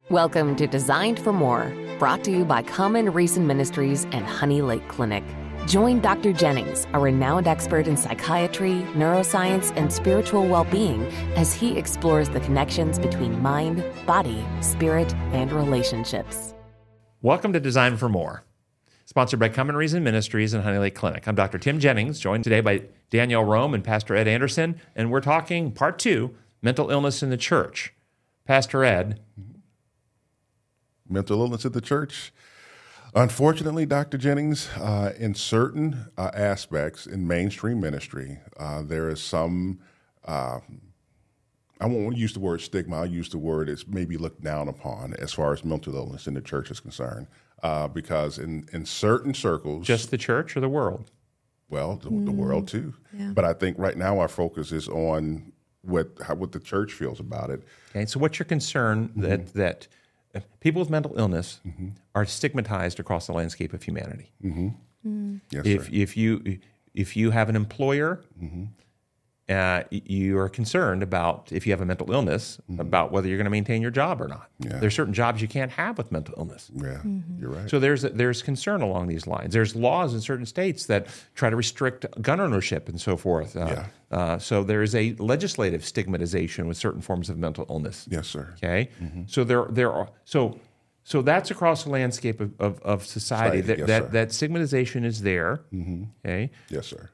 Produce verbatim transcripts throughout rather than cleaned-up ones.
Welcome to Designed for More, brought to you by Common Reason Ministries and Honey Lake Clinic. Join Doctor Jennings, a renowned expert in psychiatry, neuroscience, and spiritual well-being, as he explores the connections between mind, body, spirit, and relationships. Welcome to Designed for More, sponsored by Common Reason Ministries and Honey Lake Clinic. I'm Doctor Tim Jennings, joined today by Danielle Rome and Pastor Ed Anderson, and we're talking part two, mental illness in the church. Pastor Ed. Mental illness in the church. Unfortunately, Doctor Jennings, uh, in certain uh, aspects in mainstream ministry, uh, there is some, uh, I won't use the word stigma, I'll use the word it's maybe looked down upon as far as mental illness in the church is concerned. Uh, because in, in certain circles... Just the church or the world? Well, the, mm, the world too. Yeah. But I think right now our focus is on what how, what the church feels about it. Okay, so what's your concern mm-hmm. that that... people with mental illness mm-hmm. are stigmatized across the landscape of humanity. Mm-hmm. Mm. Yes, if sir. if you if you have an employer, mm-hmm. uh, you are concerned about if you have a mental illness mm-hmm. about whether you're going to maintain your job or not. Yeah. There's certain jobs you can't have with mental illness. Yeah, mm-hmm. You're right. So there's there's concern along these lines. There's laws in certain states that try to restrict gun ownership and so forth. Uh, yeah. Uh, so there is a legislative stigmatization with certain forms of mental illness. Yes, sir. Okay. Mm-hmm. So there there are so so that's across the landscape of, of, of society. Society. That Yes, that, that stigmatization is there. Mm-hmm. Okay. Yes, sir.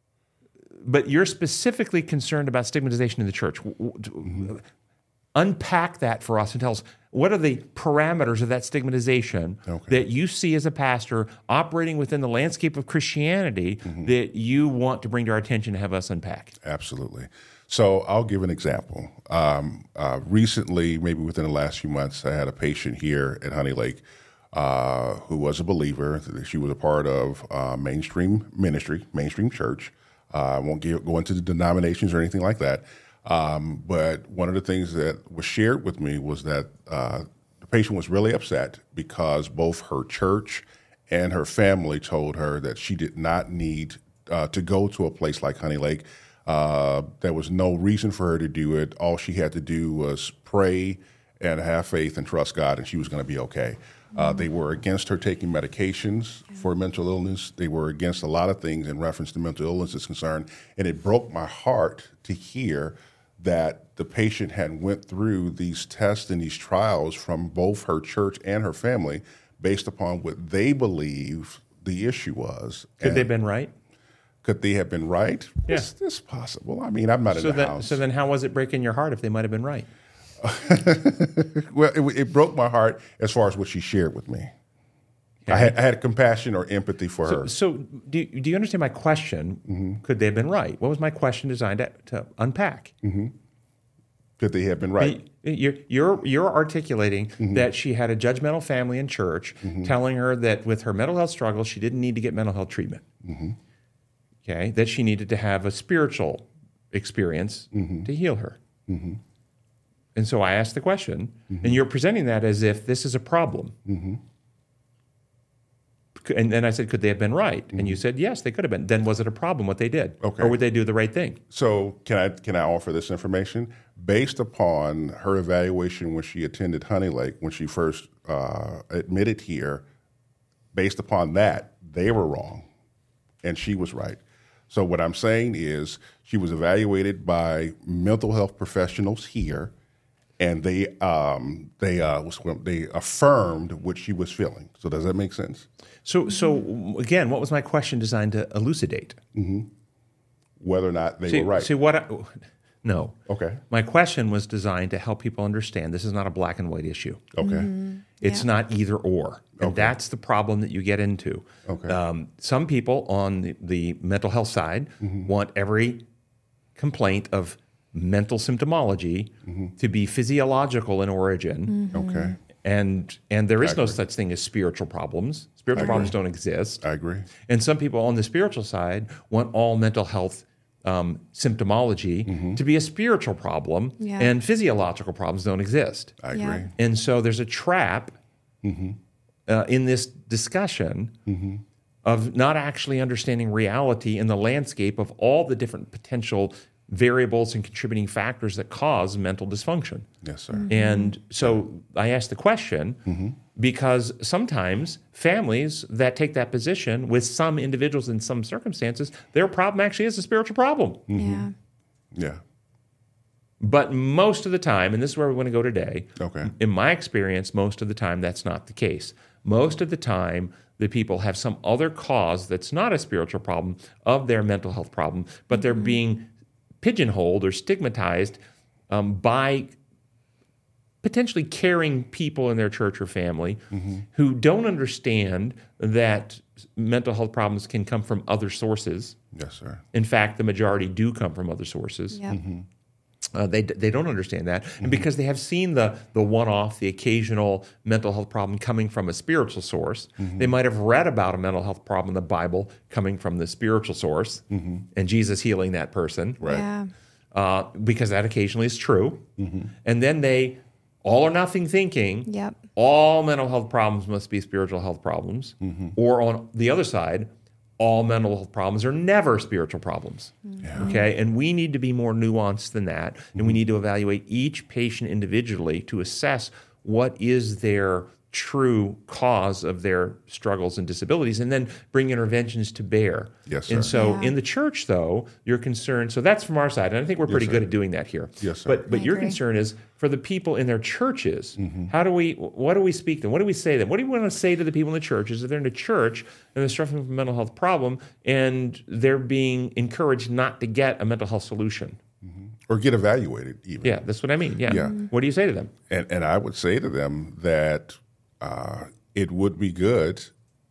But you're specifically concerned about stigmatization in the church. Mm-hmm. Unpack that for us and tell us, what are the parameters of that stigmatization okay. that you see as a pastor operating within the landscape of Christianity mm-hmm. that you want to bring to our attention to have us unpack? Absolutely. So I'll give an example. Um, uh, recently, maybe within the last few months, I had a patient here at Honey Lake uh, who was a believer. She was a part of uh, mainstream ministry, mainstream church. Uh, I won't give, go into the denominations or anything like that. Um, but one of the things that was shared with me was that uh, the patient was really upset because both her church and her family told her that she did not need uh, to go to a place like Honey Lake. Uh, there was no reason for her to do it. All she had to do was pray and have faith and trust God, and she was going to be okay. Uh, they were against her taking medications for mental illness. They were against a lot of things in reference to mental illness is concerned. And it broke my heart to hear that the patient had went through these tests and these trials from both her church and her family based upon what they believe the issue was. Could and they have been right? Could they have been right? Yeah. It's, it's possible. I mean, I'm not so in the then, house. So then how was it breaking your heart if they might have been right? Well, it, it broke my heart as far as what she shared with me. Okay. I had I had compassion or empathy for so, her. So do you, do you understand my question? Mm-hmm. Could they have been right? What was my question designed to, to unpack? Mm-hmm. Could they have been right? You're you're, you're articulating mm-hmm. that she had a judgmental family in church, mm-hmm. telling her that with her mental health struggles, she didn't need to get mental health treatment. Mm-hmm. Okay, that she needed to have a spiritual experience mm-hmm. to heal her. Mm-hmm. And so I asked the question, mm-hmm. and you're presenting that as if this is a problem. Mm-hmm. And then I said, could they have been right? Mm-hmm. And you said, yes, they could have been. Then was it a problem what they did? Okay. Or would they do the right thing? So can I can I offer this information? Based upon her evaluation when she attended Honey Lake, when she first uh, admitted here, based upon that, they were wrong, and she was right. So what I'm saying is she was evaluated by mental health professionals here, and they um, they uh, they affirmed what she was feeling. So does that make sense? So so again, what was my question designed to elucidate? Mm-hmm. Whether or not they see, were right. See what? I, no. Okay. My question was designed to help people understand this is not a black and white issue. Okay. Mm-hmm. It's yeah. not either or. And okay. that's the problem that you get into. Okay. Um, some people on the, the mental health side mm-hmm. want every complaint of mental symptomology mm-hmm. to be physiological in origin. Mm-hmm. Okay. And and there is I no agree. such thing as spiritual problems. Spiritual I problems agree. don't exist. I agree. And some people on the spiritual side want all mental health um, symptomology mm-hmm. to be a spiritual problem, Yeah. and physiological problems don't exist. I agree. Yeah. And so there's a trap Mm-hmm. uh, in this discussion Mm-hmm. of not actually understanding reality in the landscape of all the different potential variables and contributing factors that cause mental dysfunction. Yes, sir. Mm-hmm. And so I asked the question mm-hmm. because sometimes families that take that position with some individuals in some circumstances, their problem actually is a spiritual problem. Mm-hmm. Yeah. Yeah. But most of the time, and this is where we want to go today, okay. in my experience, most of the time that's not the case. Most of the time, the people have some other cause that's not a spiritual problem of their mental health problem, but mm-hmm. they're being pigeonholed or stigmatized um, by potentially caring people in their church or family mm-hmm. who don't understand that mental health problems can come from other sources. Yes, sir. In fact, the majority do come from other sources. Yep. Mm-hmm. Uh, they they don't understand that, mm-hmm. and because they have seen the the one-off, the occasional mental health problem coming from a spiritual source, mm-hmm. they might have read about a mental health problem in the Bible coming from the spiritual source, mm-hmm. and Jesus healing that person, right? Yeah. Uh, because that occasionally is true, mm-hmm. and then they all or nothing thinking, yep. all mental health problems must be spiritual health problems, mm-hmm. or on the other side, all mental health problems are never spiritual problems, yeah. okay? And we need to be more nuanced than that, and mm-hmm. we need to evaluate each patient individually to assess what is their true cause of their struggles and disabilities, and then bring interventions to bear. Yes, sir. And so Yeah. in the church, though, your concern, so that's from our side, and I think we're pretty Yes, good at doing that here. Yes, sir. But but I your agree. concern is for the people in their churches, Mm-hmm. how do we, what do we speak to them? What do we say to them? What do you want to say to the people in the churches if they're in a church and they're suffering from a mental health problem and they're being encouraged not to get a mental health solution? Or get evaluated even. Yeah, that's what I mean. Yeah. Yeah. What do you say to them? And, and I would say to them that uh, it would be good.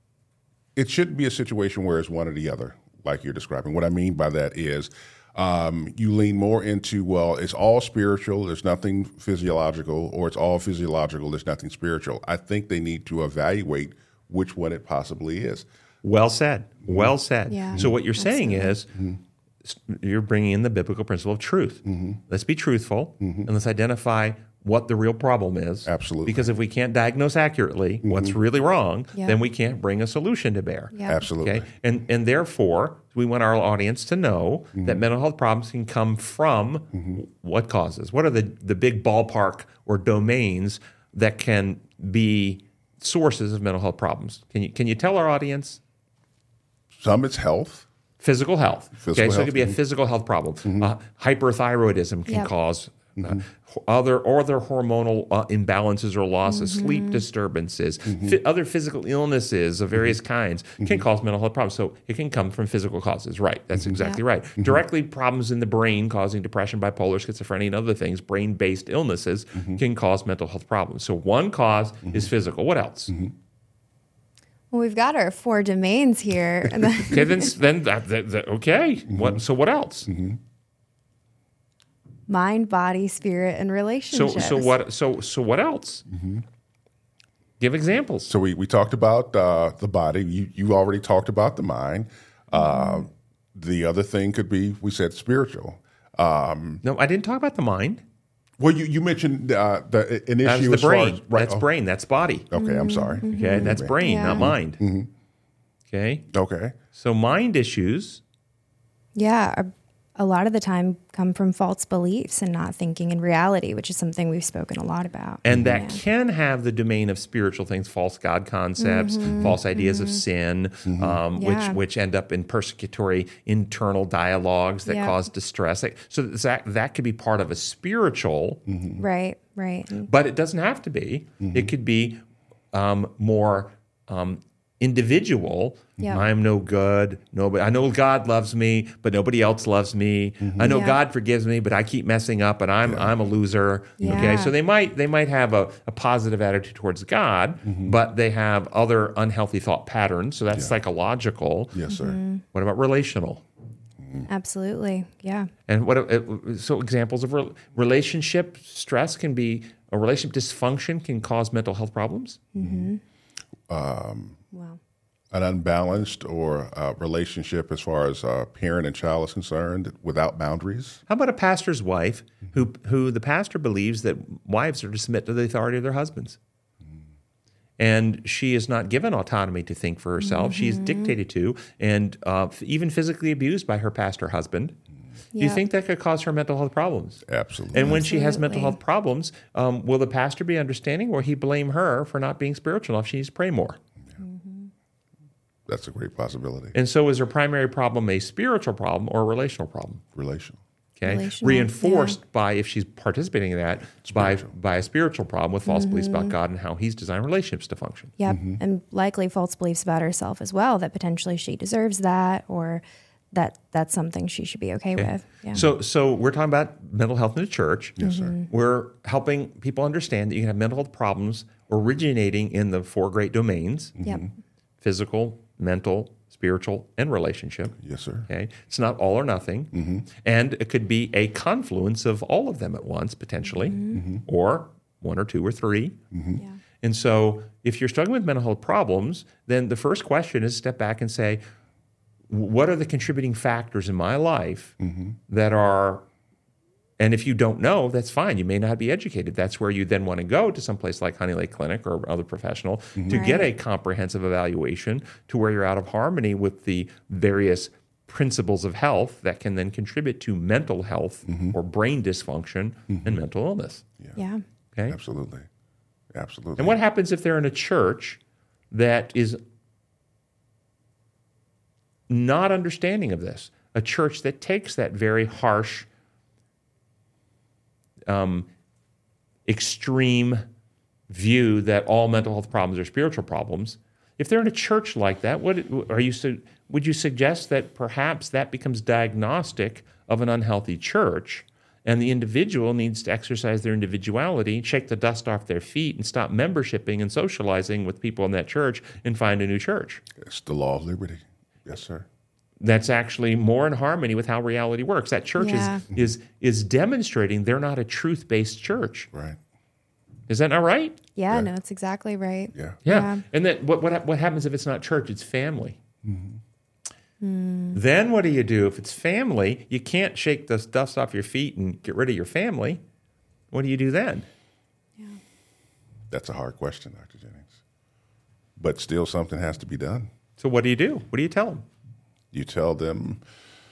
It shouldn't be a situation where it's one or the other, like you're describing. What I mean by that is um, you lean more into, well, it's all spiritual, there's nothing physiological, or it's all physiological, there's nothing spiritual. I think they need to evaluate which one it possibly is. Well said. Well said. Yeah. So what you're saying Absolutely. is you're bringing in the biblical principle of truth. Mm-hmm. Let's be truthful and let's identify what the real problem is. Absolutely. Because if we can't diagnose accurately Mm-hmm. what's really wrong, Yeah. then we can't bring a solution to bear. Yep. Absolutely. Okay, and and therefore we want our audience to know Mm-hmm. that mental health problems can come from Mm-hmm. what causes. What are the the big ballpark or domains that can be sources of mental health problems? Can you can you tell our audience? Some it's health. Physical health. Physical okay, so it health, could be a mhm. physical health problem. Uh, hyperthyroidism can Yep. cause uh, other or other hormonal uh, imbalances or losses, sleep disturbances, fi- other physical illnesses of various kinds can cause mental health problems. So it can come from physical causes. Right. That's exactly right. Directly, problems in the brain causing depression, bipolar, schizophrenia, and other things, brain-based illnesses can cause mental health problems. So one cause is physical. What else? Well, we've got our four domains here. And then- Okay, then, then that, that, that- okay. What? So what else? Mind, body, spirit, and So relationships. so what? So so what else? Give examples. So we, we talked about uh, the body. You you already talked about the mind. Uh, the other thing could be, we said spiritual. Um, No, I didn't talk about the mind. well, you, you mentioned uh, the, an That's issue the as far brain. as- right, That's oh, brain. That's body. Okay, I'm sorry. Okay, that's brain, Yeah. not mind. Okay, Okay. so mind issues. yeah, a, a lot of the time come from false beliefs and not thinking in reality, which is something we've spoken a lot about. And that can have the domain of spiritual things, false God concepts, false ideas of sin, um, Yeah. which which end up in persecutory internal dialogues that Yeah. cause distress. Like, so that that could be part of a spiritual, Right, right. And- but it doesn't have to be. It could be um, more um, individual. Yeah. I'm no good. Nobody. I know God loves me, but nobody else loves me. I know Yeah. God forgives me, but I keep messing up, and I'm I'm a loser. Yeah. Okay, so they might they might have a, a positive attitude towards God, but they have other unhealthy thought patterns. So that's psychological. Yes, sir. What about relational? Absolutely. Yeah. And what uh, so examples of re- relationship stress can be a relationship dysfunction can cause mental health problems. Wow. An unbalanced or uh, relationship as far as uh, parent and child is concerned without boundaries. How about a pastor's wife who who the pastor believes that wives are to submit to the authority of their husbands? And she is not given autonomy to think for herself. She is dictated to and uh, even physically abused by her pastor husband. Do you Yep. think that could cause her mental health problems? Absolutely. And when she has mental Absolutely. health problems, um, will the pastor be understanding, or will he blame her for not being spiritual enough? She needs to pray more. That's a great possibility. And so is her primary problem a spiritual problem or a relational problem? Relational. Okay, Relational, reinforced by, if she's participating in that, by by a spiritual problem with false beliefs about God and how He's designed relationships to function. Yep. And likely false beliefs about herself as well, that potentially she deserves that, or that that's something she should be okay, with. Yeah. So, so we're talking about mental health in the church. Yes, sir. We're helping people understand that you can have mental health problems originating in the four great domains: Yep. physical, mental, spiritual, and relationship. Yes, sir. Okay, it's not all or nothing, and it could be a confluence of all of them at once potentially, or one or two or three. Yeah. And so, if you're struggling with mental health problems, then the first question is step back and say, what are the contributing factors in my life that are, and if you don't know, that's fine. You may not be educated. That's where you then want to go to some place like Honey Lake Clinic or other professional to get a Right. comprehensive evaluation to where you're out of harmony with the various principles of health that can then contribute to mental health or brain dysfunction and mental illness. Yeah. Okay? Absolutely. Absolutely. And what happens if they're in a church that is not understanding of this? A church that takes that very harsh, um, extreme view that all mental health problems are spiritual problems. If they're in a church like that, what are you? su- Would you suggest that perhaps that becomes diagnostic of an unhealthy church, and the individual needs to exercise their individuality, shake the dust off their feet, and stop membershiping and socializing with people in that church and find a new church? It's the law of liberty. Yes, sir. That's actually more in harmony with how reality works. That church Yeah. is, is is demonstrating they're not a truth-based church. Right. Is that not right? Yeah, Yeah. no, that's exactly right. Yeah. Yeah. Yeah. And then what, what hap- what happens if it's not church? It's family. Then what do you do? If it's family, you can't shake the dust off your feet and get rid of your family. What do you do then? That's a hard question, Doctor Jennings. But still, something has to be done. So what do you do? What do you tell them? You tell them,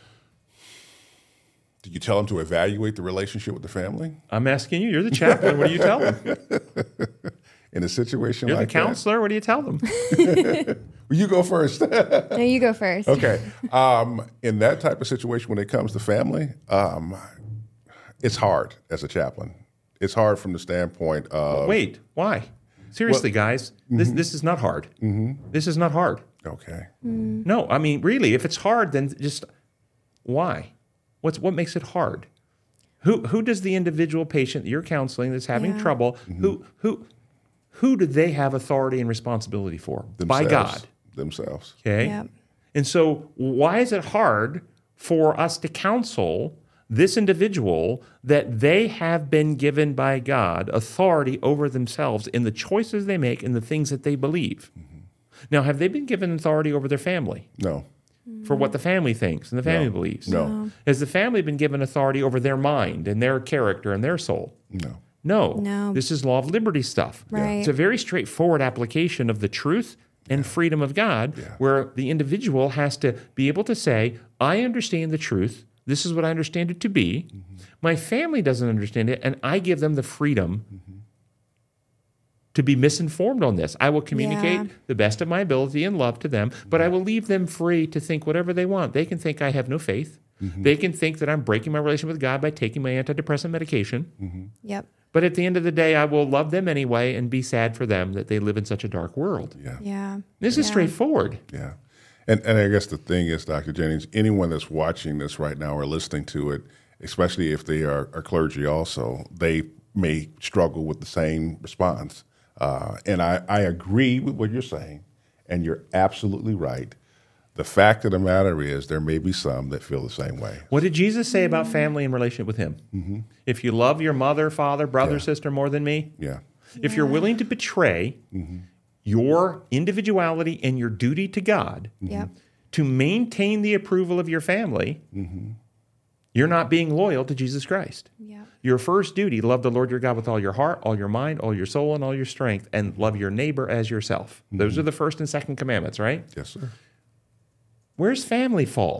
do you tell them to evaluate the relationship with the family? I'm asking you. You're the chaplain. What do you tell them? In a situation You're like the counselor. What do you tell them? that? Well, you go first. No, you go first. Okay. Um, in that type of situation, when it comes to family, um, it's hard as a chaplain. It's hard from the standpoint of. Wait, why? Seriously, guys, this this is not hard. This is not hard. Okay. No, I mean, really, if it's hard, then just why? What's what makes it hard? Who who does the individual patient that you're counseling that's having Yeah. trouble? Who who who do they have authority and responsibility for? By Themselves. God. Themselves. Okay. Yep. And so, why is it hard for us to counsel this individual that they have been given by God authority over themselves in the choices they make and the things that they believe? Now, have they been given authority over their family No. for what the family thinks and the family No. believes? No. Has the family been given authority over their mind and their character and their soul? No. No. No. This is law of liberty stuff. Right. It's a very straightforward application of the truth and freedom of God, where the individual has to be able to say, I understand the truth. This is what I understand it to be. My family doesn't understand it, and I give them the freedom to be misinformed on this. I will communicate Yeah. the best of my ability and love to them, but I will leave them free to think whatever they want. They can think I have no faith. They can think that I'm breaking my relationship with God by taking my antidepressant medication. Yep. But at the end of the day, I will love them anyway and be sad for them that they live in such a dark world. Yeah. Yeah. This is Yeah. straightforward. Yeah. And and I guess the thing is, Doctor Jennings, anyone that's watching this right now or listening to it, especially if they are, are clergy also, they may struggle with the same response. Uh, and I, I agree with what you're saying, and you're absolutely right. The fact of the matter is there may be some that feel the same way. What did Jesus say about family in relationship with him? Mm-hmm. If you love your mother, father, brother, Yeah. sister more than me, Yeah. if you're willing to betray Mm-hmm. your individuality and your duty to God Yep. to maintain the approval of your family, Mm-hmm. you're not being loyal to Jesus Christ. Yep. Your first duty, love the Lord your God with all your heart, all your mind, all your soul, and all your strength, and love your neighbor as yourself. Those are the first and second commandments, right? Yes, sir. Where's family fall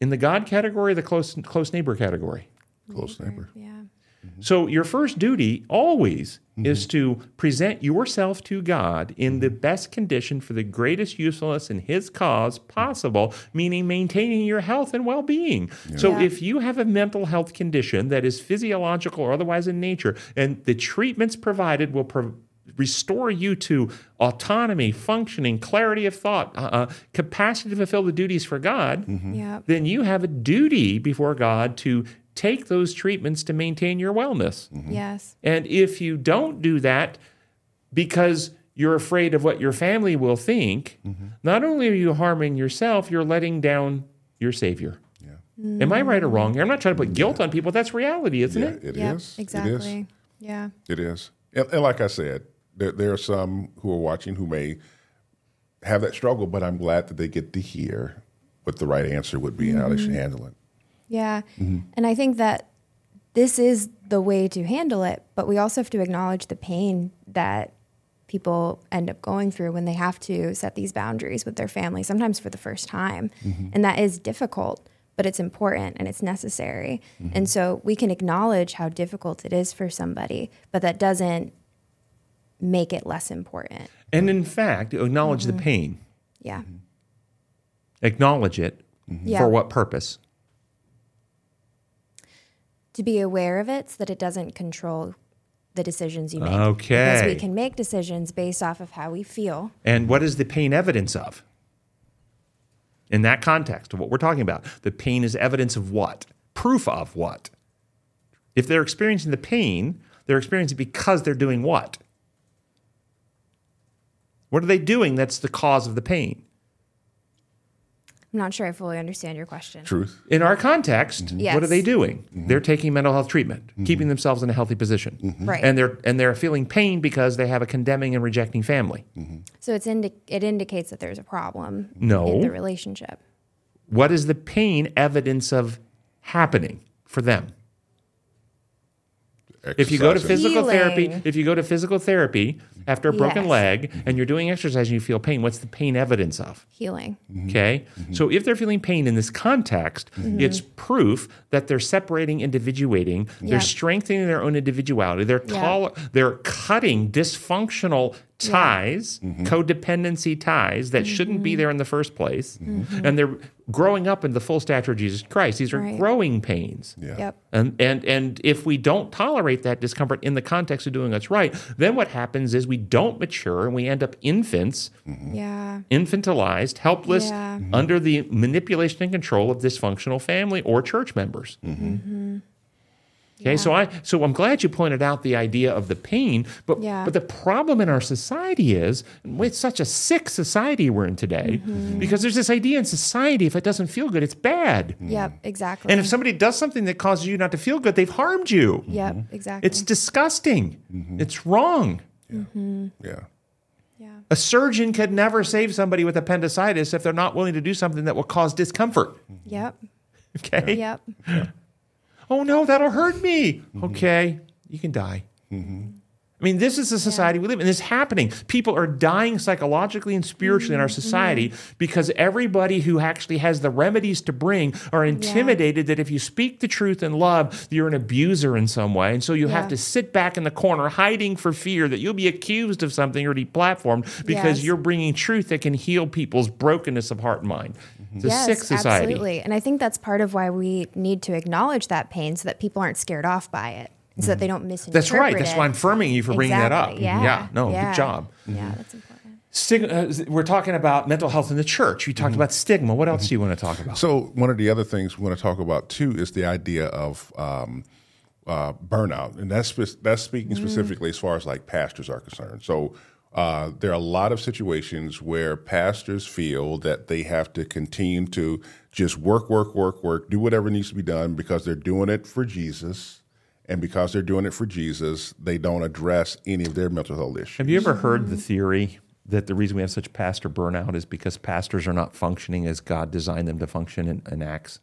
in the God category or the close close neighbor category? Close neighbor. Yeah. So your first duty always mm-hmm. is to present yourself to God in the best condition for the greatest usefulness in His cause possible, meaning maintaining your health and well-being. Yeah. So yeah. if you have a mental health condition that is physiological or otherwise in nature, and the treatments provided will pro- restore you to autonomy, functioning, clarity of thought, uh, capacity to fulfill the duties for God, mm-hmm. yeah. then you have a duty before God to take those treatments to maintain your wellness. Mm-hmm. Yes. And if you don't do that because you're afraid of what your family will think, mm-hmm. not only are you harming yourself, you're letting down your Savior. Yeah. Mm. Am I right or wrong here? I'm not trying to put guilt yeah. on people. That's reality, isn't yeah, it? It yep, is. Exactly. It is. Yeah. It is. And, and like I said, there, there are some who are watching who may have that struggle, but I'm glad that they get to hear what the right answer would be mm-hmm. and how they should handle it. Yeah. Mm-hmm. And I think that this is the way to handle it, but we also have to acknowledge the pain that people end up going through when they have to set these boundaries with their family, sometimes for the first time. Mm-hmm. And that is difficult, but it's important and it's necessary. Mm-hmm. And so we can acknowledge how difficult it is for somebody, but that doesn't make it less important. And in fact, acknowledge mm-hmm. the pain. Yeah. Mm-hmm. Acknowledge it mm-hmm. yeah. for what purpose? To be aware of it so that it doesn't control the decisions you make. Okay. Because we can make decisions based off of how we feel. And what is the pain evidence of? In that context of what we're talking about, the pain is evidence of what? Proof of what? If they're experiencing the pain, they're experiencing it because they're doing what? What are they doing that's the cause of the pain? I'm not sure I fully understand your question. Truth. In our context, mm-hmm. yes. what are they doing? Mm-hmm. They're taking mental health treatment, mm-hmm. keeping themselves in a healthy position. Mm-hmm. Right. And they're and they're feeling pain because they have a condemning and rejecting family. Mm-hmm. So it's indi- it indicates that there's a problem no. in the relationship. What is the pain evidence of happening for them? If you go to physical Healing. therapy, if you go to physical therapy after a broken yes. leg and you're doing exercise and you feel pain, what's the pain evidence of? Healing. Mm-hmm. Okay? Mm-hmm. So if they're feeling pain in this context, mm-hmm. it's proof that they're separating, individuating, yep. they're strengthening their own individuality, they're tol- yep. they're cutting dysfunctional ties, yeah. mm-hmm. codependency ties that mm-hmm. shouldn't be there in the first place, mm-hmm. and they're growing up in the full stature of Jesus Christ. These are right. growing pains. Yeah. Yep. And, and, and if we don't tolerate that discomfort in the context of doing what's right, then what happens is we don't mature and we end up infants, mm-hmm. yeah. infantilized, helpless, yeah. mm-hmm. under the manipulation and control of dysfunctional family or church members. Mm-hmm. Mm-hmm. Okay, yeah. so I so I'm glad you pointed out the idea of the pain, but yeah. but the problem in our society is it's such a sick society we're in today mm-hmm. because there's this idea in society if it doesn't feel good, it's bad. Mm-hmm. Yep, exactly. And if somebody does something that causes you not to feel good, they've harmed you. Yep, mm-hmm. exactly. It's disgusting. Mm-hmm. It's wrong. Yeah. Mm-hmm. Yeah. Yeah. A surgeon could never save somebody with appendicitis if they're not willing to do something that will cause discomfort. Yep. Okay? Yep. Yeah. Oh, no, that'll hurt me. Mm-hmm. Okay, you can die. Mm-hmm. I mean, this is the society yeah. we live in. This is happening. People are dying psychologically and spiritually mm-hmm. in our society mm-hmm. because everybody who actually has the remedies to bring are intimidated yeah. that if you speak the truth in love, you're an abuser in some way. And so you yeah. have to sit back in the corner hiding for fear that you'll be accused of something or deplatformed because yes. you're bringing truth that can heal people's brokenness of heart and mind. It's yes, a sick society. Absolutely. And I think that's part of why we need to acknowledge that pain so that people aren't scared off by it. So that they don't misinterpret That's right. it. That's why I'm affirming you for bringing exactly. that up. Yeah. yeah. No, yeah. good job. Yeah, that's important. Stig- uh, we're talking about mental health in the church. You talked mm-hmm. about stigma. What else mm-hmm. do you want to talk about? So one of the other things we want to talk about too is the idea of um, uh, burnout, and that's spe- that's speaking mm-hmm. specifically as far as like pastors are concerned. So uh, there are a lot of situations where pastors feel that they have to continue to just work, work, work, work, do whatever needs to be done because they're doing it for Jesus. And because they're doing it for Jesus, they don't address any of their mental health issues. Have you ever heard the theory that the reason we have such pastor burnout is because pastors are not functioning as God designed them to function in, in Acts?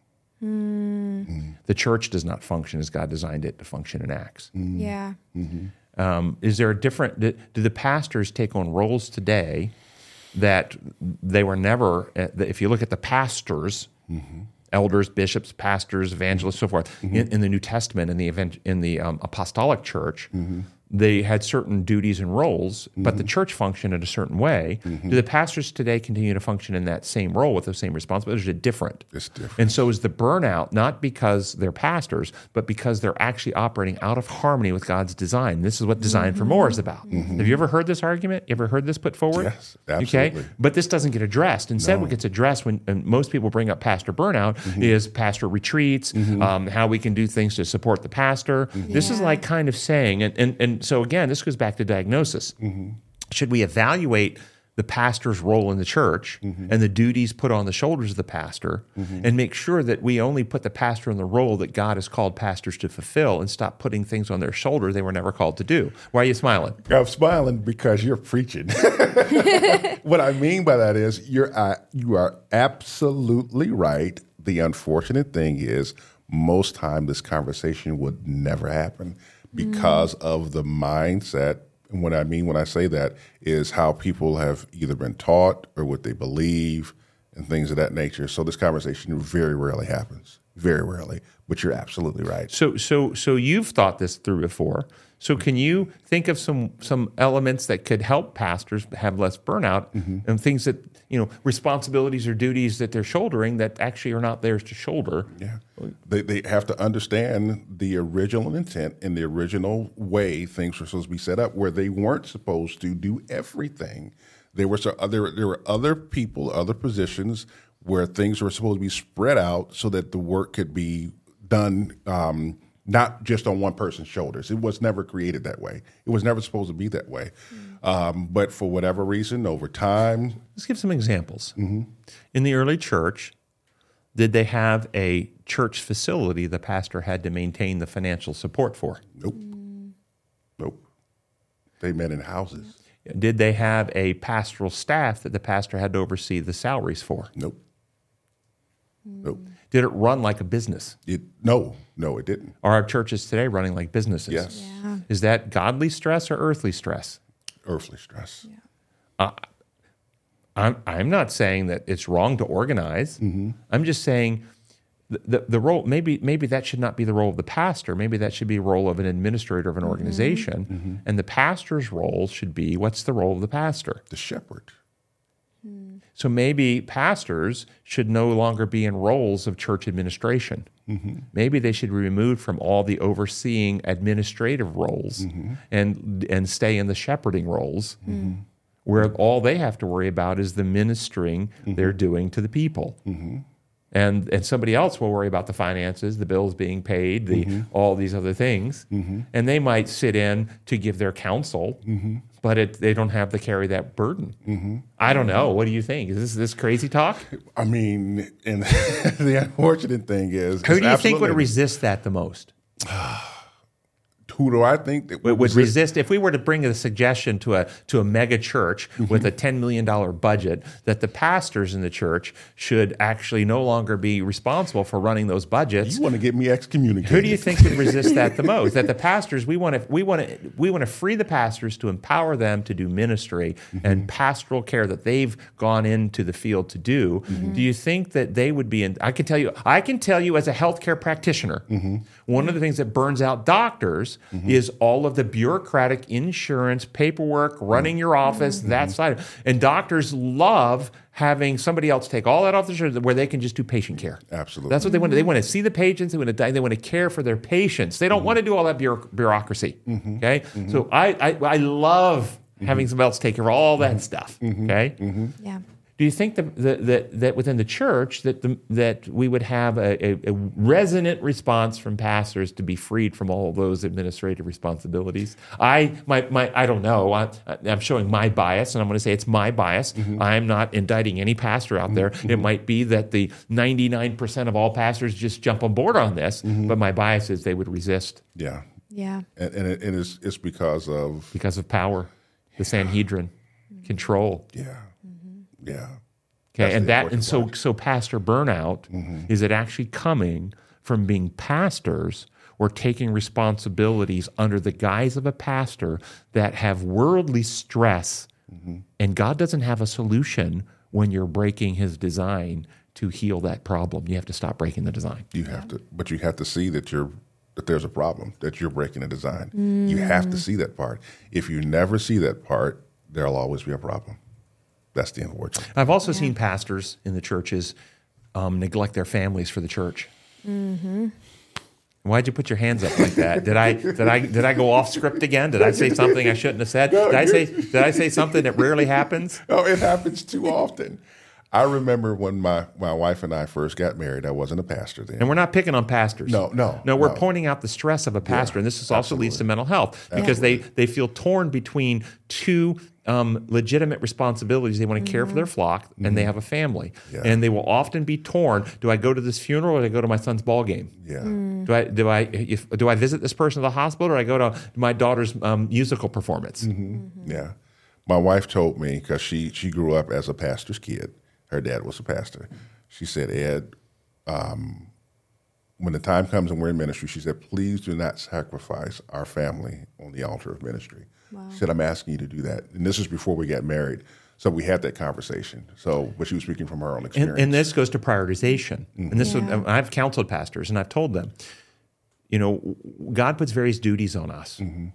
Mm. Mm. The church does not function as God designed it to function in Acts. Mm. Yeah. Mm-hmm. Um, is there a different, do, do the pastors take on roles today that they were never, if you look at the pastors, mm-hmm. elders, bishops, pastors, evangelists, so forth. Mm-hmm. In, in the New Testament, in the event, in the um, apostolic church, mm-hmm. they had certain duties and roles, mm-hmm. but the church functioned in a certain way. Mm-hmm. Do the pastors today continue to function in that same role with those same responsibilities? Or is it different? It's different. And so is the burnout, not because they're pastors, but because they're actually operating out of harmony with God's design. This is what Design mm-hmm. for More is about. Mm-hmm. Have you ever heard this argument? You ever heard this put forward? Yes, absolutely. Okay? But this doesn't get addressed. Instead, No. what gets addressed when and most people bring up pastor burnout mm-hmm. is pastor retreats, mm-hmm. um, how we can do things to support the pastor. Mm-hmm. This yeah. is like kind of saying, and, and, and so again, this goes back to diagnosis. Mm-hmm. Should we evaluate the pastor's role in the church mm-hmm. and the duties put on the shoulders of the pastor mm-hmm. and make sure that we only put the pastor in the role that God has called pastors to fulfill and stop putting things on their shoulder they were never called to do? Why are you smiling? I'm smiling because you're preaching. What I mean by that is you're uh, you are absolutely right. The unfortunate thing is most time this conversation would never happen because mm. of the mindset. And what I mean when I say that is how people have either been taught or what they believe and things of that nature. So this conversation very rarely happens, very rarely. But you're absolutely right. So, so, so you've thought this through before. So, can you think of some some elements that could help pastors have less burnout mm-hmm. and things that, you know, responsibilities or duties that they're shouldering that actually are not theirs to shoulder? Yeah, they they have to understand the original intent and the original way things were supposed to be set up, where they weren't supposed to do everything. There were so there there were other people, other positions where things were supposed to be spread out so that the work could be done. Um, Not just on one person's shoulders. It was never created that way. It was never supposed to be that way. Mm-hmm. Um, but for whatever reason, over time. Let's give some examples. Mm-hmm. In the early church, did they have a church facility the pastor had to maintain the financial support for? Nope. Mm. Nope. They met in houses. Did they have a pastoral staff that the pastor had to oversee the salaries for? Nope. Nope. Did it run like a business? It, no, no, it didn't. Are our churches today running like businesses? Yes. Yeah. Is that godly stress or earthly stress? Earthly stress. Yeah. Uh, I'm, I'm not saying that it's wrong to organize. Mm-hmm. I'm just saying the, the, the role, maybe maybe that should not be the role of the pastor. Maybe that should be the role of an administrator of an organization. Mm-hmm. And the pastor's role should be, what's the role of the pastor? The shepherd. So maybe pastors should no longer be in roles of church administration. Mm-hmm. Maybe they should be removed from all the overseeing administrative roles mm-hmm. and and stay in the shepherding roles, mm-hmm. where all they have to worry about is the ministering mm-hmm. they're doing to the people. Mm-hmm. And and somebody else will worry about the finances, the bills being paid, the mm-hmm. all these other things. Mm-hmm. And they might sit in to give their counsel, mm-hmm. but it, they don't have to carry that burden. Mm-hmm. I don't know. What do you think? Is this this crazy talk? I mean, and the unfortunate thing is... Who do you think would resist that the most? Who do I think that would, would resist? If we were to bring a suggestion to a to a mega church mm-hmm. with a ten million dollars budget, that the pastors in the church should actually no longer be responsible for running those budgets. You want to get me excommunicated. Who do you think would resist that the most? That the pastors, we want to we want to we want to free the pastors to empower them to do ministry mm-hmm. and pastoral care that they've gone into the field to do. Mm-hmm. Do you think that they would be in? I can tell you, I can tell you as a healthcare practitioner, mm-hmm. one of the things that burns out doctors Mm-hmm. is all of the bureaucratic insurance paperwork, running your office, mm-hmm. that side. And doctors love having somebody else take all that off their shoulders where they can just do patient care. Absolutely. That's what they want to. They want to see the patients. They want to die. They want to care for their patients. They don't mm-hmm. want to do all that bureau- bureaucracy. Mm-hmm. Okay. Mm-hmm. So I, I I love mm-hmm. having somebody else take care of all that mm-hmm. stuff. Mm-hmm. Okay. Mm-hmm. Yeah. Do you think that that that within the church that the, that we would have a, a, a resonant response from pastors to be freed from all those administrative responsibilities? I my my I don't know. I, I'm showing my bias, and I'm going to say it's my bias. Mm-hmm. I'm not indicting any pastor out there. Mm-hmm. It might be that the ninety-nine percent of all pastors just jump on board on this, mm-hmm. but my bias is they would resist. Yeah, yeah, and, and, it, and it's it's because of because of power, the Sanhedrin, mm-hmm. control. Yeah. Yeah. Okay, and that and so so pastor burnout mm-hmm. is it actually coming from being pastors or taking responsibilities under the guise of a pastor that have worldly stress, mm-hmm. and God doesn't have a solution when you're breaking His design to heal that problem. You have to stop breaking the design. You have to, but you have to see that you're that there's a problem, that you're breaking the design. Mm. You have to see that part. If you never see that part, there'll always be a problem. That's the end of the word. I've also yeah. seen pastors in the churches um, neglect their families for the church. Mm-hmm. Why'd you put your hands up like that? Did I did I did I go off script again? Did I say something I shouldn't have said? No, did I say did I say something that rarely happens? No, it happens too often. I remember when my, my wife and I first got married, I wasn't a pastor then. And we're not picking on pastors. No, no. No, we're no. pointing out the stress of a pastor, yeah, and this is also absolutely. leads to mental health because they, they feel torn between two um, legitimate responsibilities. They want to mm-hmm. care for their flock, mm-hmm. and they have a family. Yeah. And they will often be torn. Do I go to this funeral or do I go to my son's ball game? Yeah. Mm. Do I do I if, do I visit this person at the hospital or do I go to my daughter's um, musical performance? Mm-hmm. Mm-hmm. Yeah. My wife told me, because she, she grew up as a pastor's kid. Her dad was a pastor. She said, Ed, um, when the time comes and we're in ministry, she said, please do not sacrifice our family on the altar of ministry. Wow. She said, I'm asking you to do that. And this is before we got married. So we had that conversation. So, but she was speaking from her own experience. And, and this goes to prioritization. Mm-hmm. And this, yeah. was, I've counseled pastors and I've told them, you know, God puts various duties on us. Mm-hmm.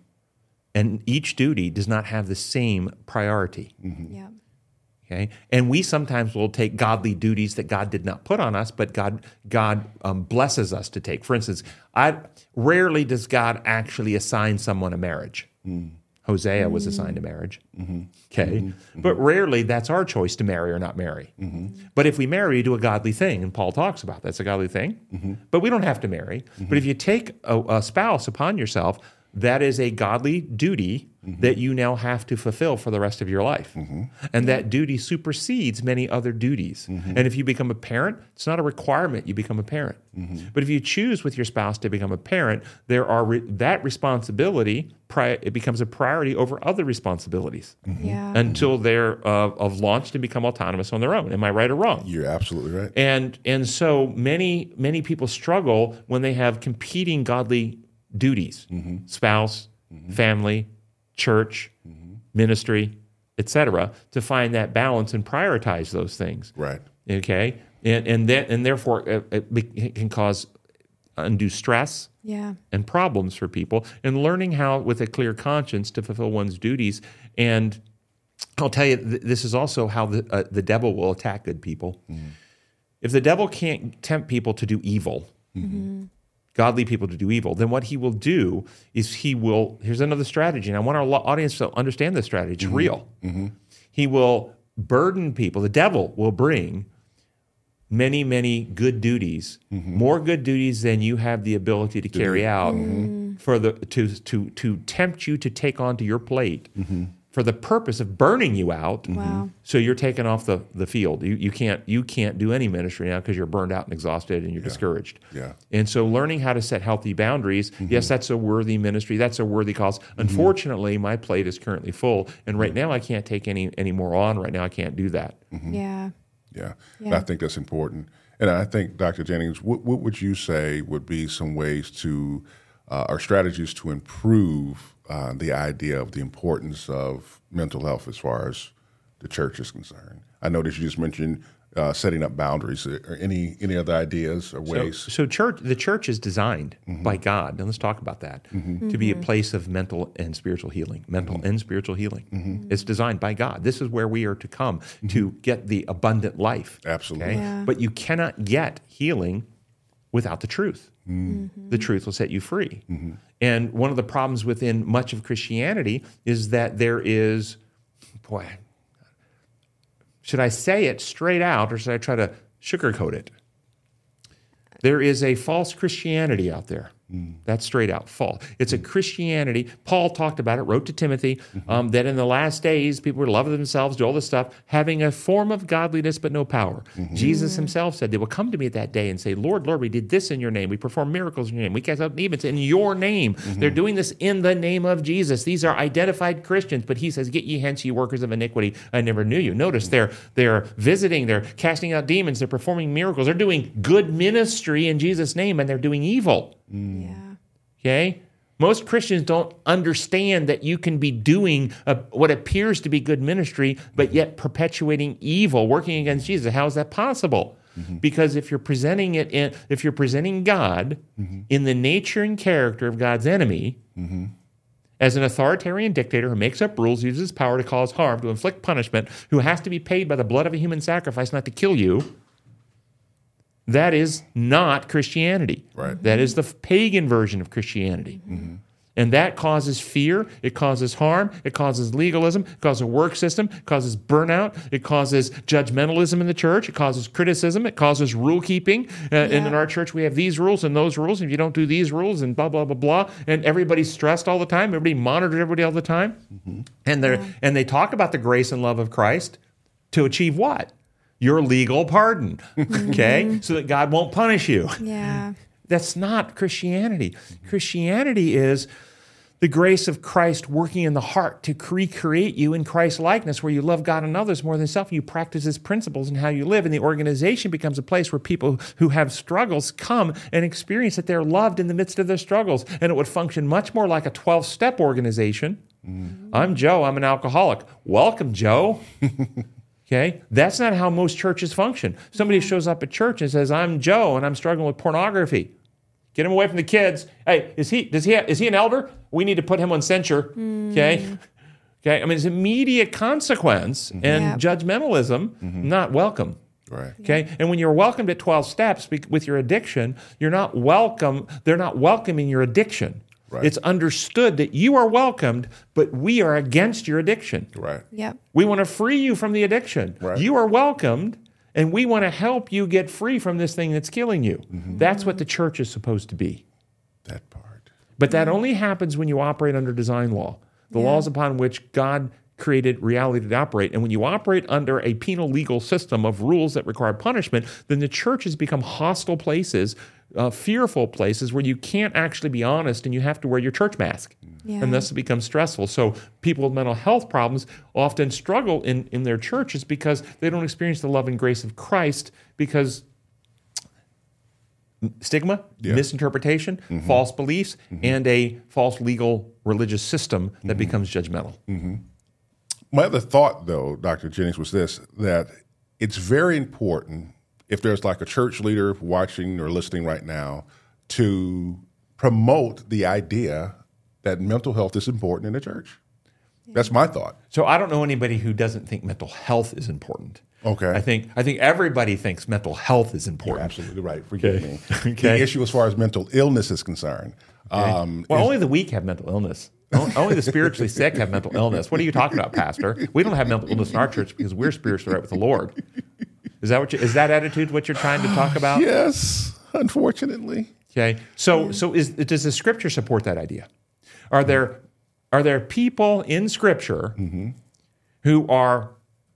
And each duty does not have the same priority. Mm-hmm. Yeah. Okay? And we sometimes will take godly duties that God did not put on us, but God God um, blesses us to take. For instance, I rarely does God actually assign someone a marriage. Mm. Hosea mm. was assigned a marriage. Mm-hmm. Okay? Mm-hmm. But rarely that's our choice to marry or not marry. Mm-hmm. But if we marry, we do a godly thing, and Paul talks about that's a godly thing. Mm-hmm. But we don't have to marry. Mm-hmm. But if you take a, a spouse upon yourself, that is a godly duty mm-hmm. that you now have to fulfill for the rest of your life. Mm-hmm. And that duty supersedes many other duties. Mm-hmm. And if you become a parent, it's not a requirement you become a parent. Mm-hmm. But if you choose with your spouse to become a parent, there are re- that responsibility, pri- it becomes a priority over other responsibilities mm-hmm. yeah. until they're uh, of launched and become autonomous on their own. Am I right or wrong? You're absolutely right. And and so many many people struggle when they have competing godly duties, mm-hmm. spouse, mm-hmm. family, church, mm-hmm. ministry, et cetera, to find that balance and prioritize those things. Right. Okay? And and that and therefore it, it can cause undue stress yeah. and problems for people. And learning how, with a clear conscience, to fulfill one's duties. And I'll tell you, th- this is also how the uh, the devil will attack good people. Mm-hmm. If the devil can't tempt people to do evil, mm-hmm. godly people to do evil, then what he will do is he will, here's another strategy, and I want our audience to understand this strategy. It's mm-hmm. real. Mm-hmm. He will burden people. The devil will bring many, many good duties, mm-hmm. more good duties than you have the ability to carry out mm-hmm. for the to to to tempt you to take onto your plate. Mm-hmm. for the purpose of burning you out. Wow. So you're taken off the, the field. You you can't you can't do any ministry now because you're burned out and exhausted and you're yeah. discouraged. Yeah. And so learning how to set healthy boundaries, mm-hmm. yes, that's a worthy ministry. That's a worthy cause. Mm-hmm. Unfortunately, my plate is currently full. And right now I can't take any, any more on. Right now I can't do that. Mm-hmm. Yeah. Yeah. yeah. I think that's important. And I think, Doctor Jennings, what, what would you say would be some ways to, uh, or strategies to improve uh, the idea of the importance of mental health as far as the church is concerned? I noticed you just mentioned uh, setting up boundaries. Or any any other ideas or ways? So, so church, the church is designed mm-hmm. by God, and let's talk about that, mm-hmm. to be a place of mental and spiritual healing, mental mm-hmm. and spiritual healing. Mm-hmm. It's designed by God. This is where we are to come mm-hmm. to get the abundant life. Absolutely. Okay? Yeah. But you cannot get healing without the truth. Mm-hmm. The truth will set you free. Mm-hmm. And one of the problems within much of Christianity is that there is, boy, should I say it straight out or should I try to sugarcoat it? There is a false Christianity out there. Mm. That's straight out false. It's a Christianity. Paul talked about it, wrote to Timothy, mm-hmm. um, that in the last days, people would love themselves, do all this stuff, having a form of godliness but no power. Mm-hmm. Jesus himself said, they will come to me at that day and say, Lord, Lord, we did this in your name. We performed miracles in your name. We cast out demons in your name. Mm-hmm. They're doing this in the name of Jesus. These are identified Christians, but he says, get ye hence, ye workers of iniquity. I never knew you. Notice mm-hmm. they're, they're visiting, they're casting out demons, they're performing miracles. They're doing good ministry in Jesus' name, and they're doing evil. Mm. Yeah. Okay? Most Christians don't understand that you can be doing a, what appears to be good ministry, but yet perpetuating evil, working against Jesus. How is that possible? Mm-hmm. Because if you're presenting it in, if you're presenting God mm-hmm. in the nature and character of God's enemy, mm-hmm. as an authoritarian dictator who makes up rules, uses his power to cause harm, to inflict punishment, who has to be paid by the blood of a human sacrifice not to kill you, that is not Christianity. Right. That is the pagan version of Christianity. Mm-hmm. And that causes fear, it causes harm, it causes legalism, it causes a work system, it causes burnout, it causes judgmentalism in the church, it causes criticism, it causes rule keeping. Uh, yeah. And in our church, we have these rules and those rules. And if you don't do these rules, and blah, blah, blah, blah. And everybody's stressed all the time. Everybody monitors everybody all the time. Mm-hmm. And, they're, yeah. and they talk about the grace and love of Christ to achieve what? Your legal pardon, mm-hmm. okay? So that God won't punish you. Yeah. That's not Christianity. Christianity is the grace of Christ working in the heart to recreate you in Christ's likeness, where you love God and others more than self. You practice His principles in how you live, and the organization becomes a place where people who have struggles come and experience that they're loved in the midst of their struggles. And it would function much more like a twelve-step organization. Mm-hmm. I'm Joe. I'm an alcoholic. Welcome, Joe. Okay, that's not how most churches function. Somebody shows up at church and says, "I'm Joe, and I'm struggling with pornography." Get him away from the kids. Hey, is he does he have, is he an elder? We need to put him on censure. Mm. Okay, okay. I mean, it's immediate consequence mm-hmm. and yep. judgmentalism, mm-hmm. not welcome. Right. Okay, yeah. And when you're welcomed at twelve steps with your addiction, you're not welcome. They're not welcoming your addiction. Right. It's understood that you are welcomed, but we are against your addiction. Right. Yep. We want to free you from the addiction. Right. You are welcomed, and we want to help you get free from this thing that's killing you. Mm-hmm. That's what the church is supposed to be. That part. But that only happens when you operate under design law, the yeah. laws upon which God created reality to operate. And when you operate under a penal legal system of rules that require punishment, then the churches become hostile places, uh, fearful places where you can't actually be honest and you have to wear your church mask. Yeah. And thus it becomes stressful. So people with mental health problems often struggle in, in their churches because they don't experience the love and grace of Christ, because stigma, yeah. misinterpretation, mm-hmm. false beliefs, mm-hmm. and a false legal religious system that mm-hmm. becomes judgmental. Mm-hmm. My other thought, though, Doctor Jennings, was this, that it's very important, if there's like a church leader watching or listening right now, to promote the idea that mental health is important in the church. Yeah. That's my thought. So I don't know anybody who doesn't think mental health is important. Okay. I think I think everybody thinks mental health is important. You're absolutely right. Forgive okay. me. Okay. The issue as far as mental illness is concerned. Okay. Um, well, is, only the weak have mental illness. Only the spiritually sick have mental illness. What are you talking about, Pastor? We don't have mental illness in our church because we're spiritually right with the Lord. Is that what you, is that attitude what you're trying to talk about? Yes, unfortunately. Okay. So so is does the Scripture support that idea? Are there are there people in Scripture mm-hmm. who are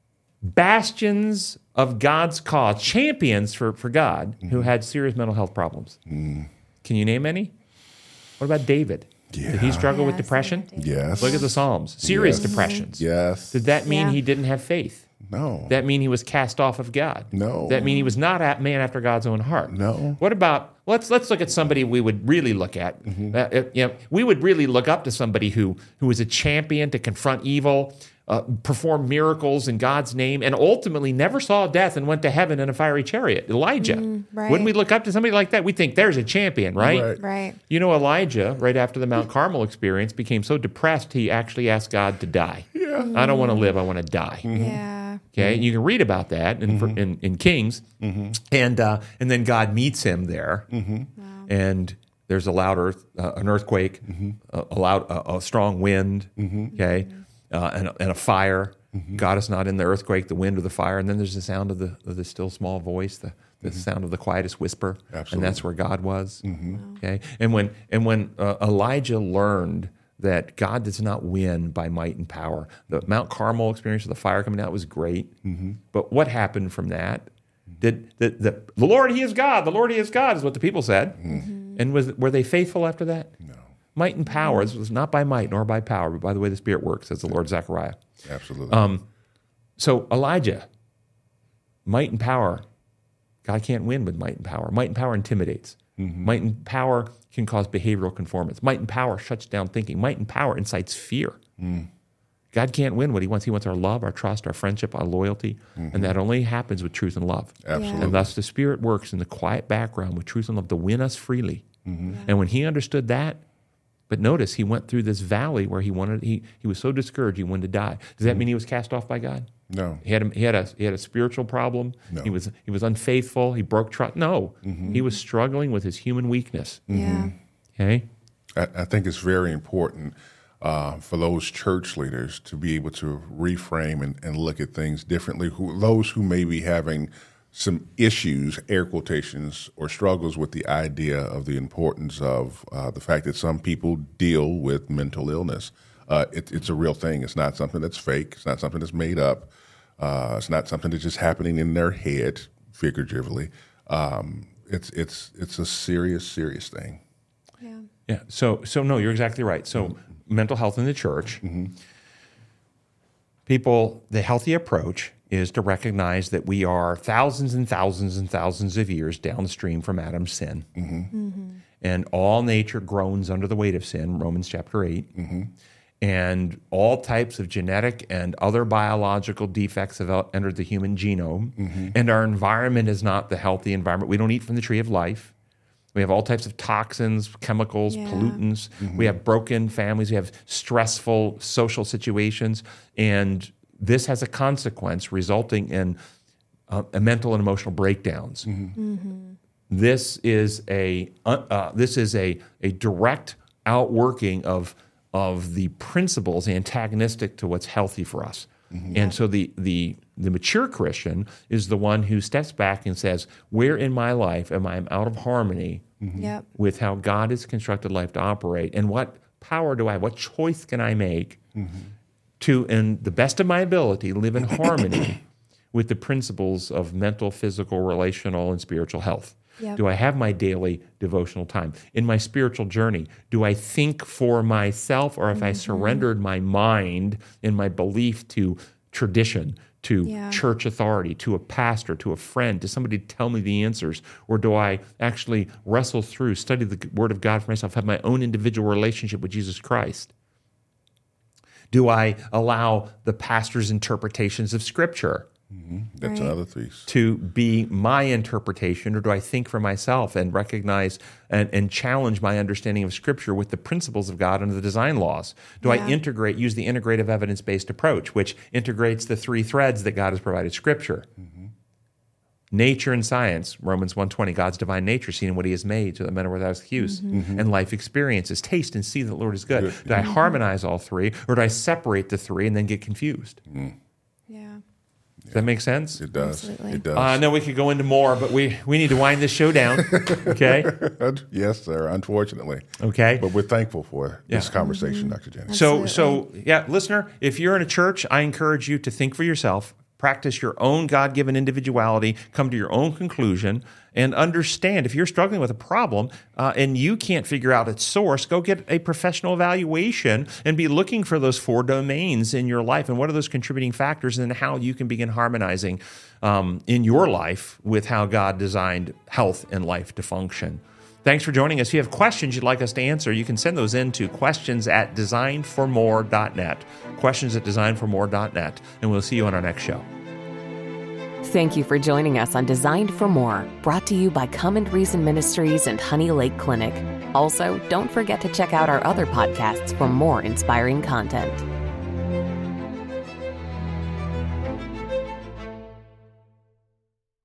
bastions of God's cause, champions for, for God, mm-hmm. who had serious mental health problems? Mm. Can you name any? What about David? Yeah. Did he struggle yes, with depression? Yes. Look at the Psalms. Serious yes. depressions. Yes. Did that mean yeah. he didn't have faith? No. That mean he was cast off of God? No. Did that mean he was not a man after God's own heart? No. What about, let's let's look at somebody we would really look at. Mm-hmm. Uh, uh, you know, we would really look up to somebody who who was a champion to confront evil, uh, perform miracles in God's name, and ultimately never saw death and went to heaven in a fiery chariot. Elijah. Mm, right. Wouldn't we look up to somebody like that? We think there's a champion, right? Right. Right. You know, Elijah, right after the Mount Carmel experience, became so depressed he actually asked God to die. Yeah. Mm-hmm. I don't want to live, I want to die. Mm-hmm. Yeah. Okay, you can read about that in mm-hmm. in, in Kings, mm-hmm. and uh, and then God meets him there, mm-hmm. wow. and there's a loud earth, uh, an earthquake, mm-hmm. a, a loud, a, a strong wind, mm-hmm. okay, uh, and, and a fire. Mm-hmm. God is not in the earthquake, the wind, or the fire, and then there's the sound of the of the still small voice, the, the mm-hmm. sound of the quietest whisper, Absolutely. And that's where God was. Mm-hmm. Wow. Okay, and when and when uh, Elijah learned that God does not win by might and power. The Mount Carmel experience of the fire coming out was great, mm-hmm. but what happened from that? Did the, the the Lord, He is God. The Lord, He is God is what the people said, mm-hmm. and was were they faithful after that? No. Might and power. This was not by might nor by power, but by the way the Spirit works, says the Lord Zechariah. Absolutely. Um, so Elijah, might and power. God can't win with might and power. Might and power intimidates. Mm-hmm. Might and power can cause behavioral conformance. Might and power shuts down thinking. Might and power incites fear. Mm. God can't win what he wants. He wants our love, our trust, our friendship, our loyalty. Mm-hmm. And that only happens with truth and love. Absolutely. And thus the Spirit works in the quiet background with truth and love to win us freely. Mm-hmm. Yeah. And when he understood that, but notice he went through this valley where he wanted, he, he was so discouraged he wanted to die. Does that mm-hmm. mean he was cast off by God? No. He had a, he had a, he had a spiritual problem. No. He was, he was unfaithful. He broke trust. No. Mm-hmm. He was struggling with his human weakness. Yeah. Okay? I, I think it's very important Uh, for those church leaders to be able to reframe and, and look at things differently. Who, those who may be having some issues, air quotations, or struggles with the idea of the importance of uh, the fact that some people deal with mental illness. Uh, it, it's a real thing. It's not something that's fake. It's not something that's made up. Uh, it's not something that's just happening in their head, figuratively. Um, it's it's it's a serious, serious thing. Yeah. Yeah. So so no, you're exactly right. So. Mm-hmm. Mental health in the church. Mm-hmm. People, the healthy approach is to recognize that we are thousands and thousands and thousands of years downstream from Adam's sin. Mm-hmm. Mm-hmm. And all nature groans under the weight of sin, Romans chapter eight. Mm-hmm. And all types of genetic and other biological defects have entered the human genome. Mm-hmm. And our environment is not the healthy environment. We don't eat from the tree of life. We have all types of toxins, chemicals, yeah. pollutants. Mm-hmm. We have broken families. We have stressful social situations. And this has a consequence resulting in uh, a mental and emotional breakdowns. Mm-hmm. Mm-hmm. This is a uh, uh, this is a, a direct outworking of, of the principles antagonistic to what's healthy for us. Mm-hmm. And so the, the the mature Christian is the one who steps back and says, where in my life am I out of harmony mm-hmm. yep. with how God has constructed life to operate? And what power do I have? What choice can I make mm-hmm. to, in the best of my ability, live in harmony with the principles of mental, physical, relational, and spiritual health? Yep. Do I have my daily devotional time? In my spiritual journey, do I think for myself, or if mm-hmm. I surrendered my mind and my belief to tradition, to yeah. church authority, to a pastor, to a friend, to somebody to tell me the answers? Or do I actually wrestle through, study the Word of God for myself, have my own individual relationship with Jesus Christ? Do I allow the pastor's interpretations of Scripture Mm-hmm. That's right. another piece. to be my interpretation, or do I think for myself and recognize and, and challenge my understanding of Scripture with the principles of God under the design laws? Do yeah. I integrate, use the integrative evidence-based approach, which integrates the three threads that God has provided: Scripture, mm-hmm. nature, and science, Romans one twenty, God's divine nature, seen in what he has made, so that men are without excuse, mm-hmm. Mm-hmm. and life experiences, taste and see that the Lord is good. good. Do I mm-hmm. harmonize all three, or do I separate the three and then get confused? Mm. Yeah. Does that make sense? It does. Absolutely. It does. Uh, I know we could go into more, but we, we need to wind this show down, okay? Yes, sir, unfortunately. Okay. But we're thankful for Yeah. this conversation, Mm-hmm. Doctor Jennings. So, so yeah, listener, if you're in a church, I encourage you to think for yourself, practice your own God-given individuality, come to your own conclusion, and understand if you're struggling with a problem uh, and you can't figure out its source, go get a professional evaluation and be looking for those four domains in your life and what are those contributing factors, and how you can begin harmonizing um, in your life with how God designed health and life to function. Thanks for joining us. If you have questions you'd like us to answer, you can send those in to questions at design for more dot net, questions at design for more dot net, and we'll see you on our next show. Thank you for joining us on Designed for More, brought to you by Come and Reason Ministries and Honey Lake Clinic. Also, don't forget to check out our other podcasts for more inspiring content.